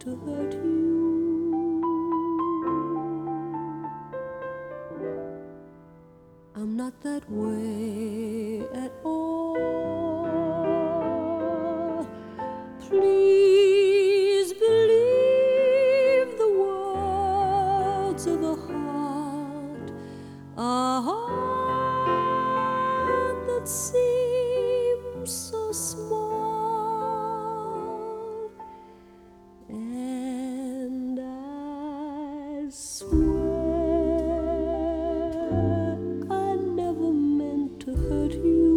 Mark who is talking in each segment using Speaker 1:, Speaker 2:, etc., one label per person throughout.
Speaker 1: to hurt you. I'm not that way at all. Please believe the words of a heart that seems so small. And I swear I never meant to hurt you.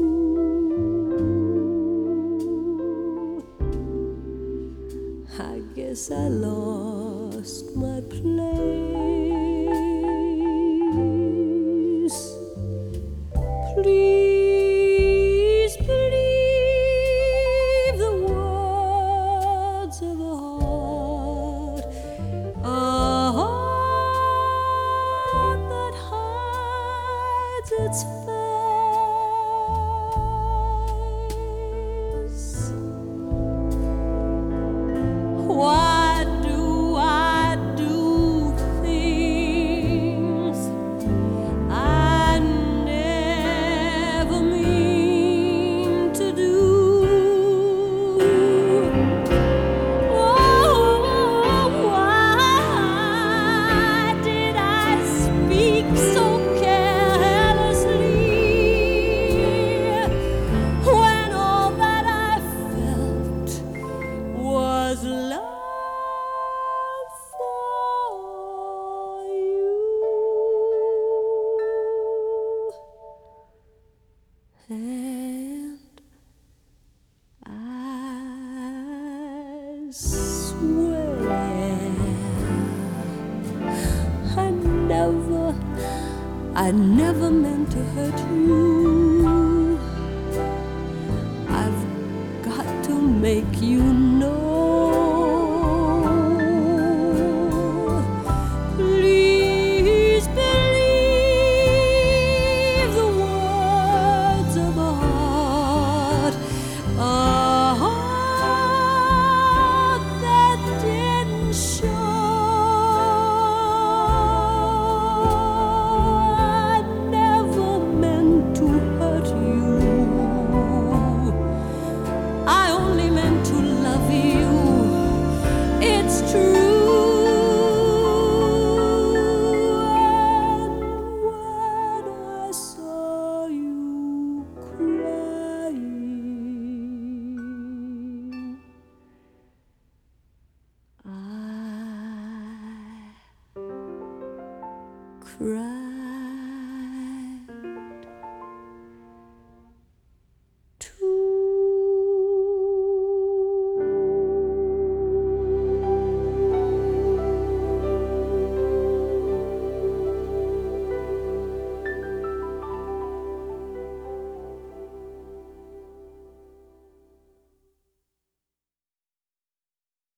Speaker 1: I guess I lost my place. Please believe the words of a heart that hides its face. Why do I do things I never mean to do? Oh, why did I speak so carelessly when all that I felt was love for you? And I swear I never meant to hurt you. I've got to make you know. Please believe the words of a heart that didn't show. I never meant to hurt you. I only meant to love you. It's true. And when I saw you crying, I cried.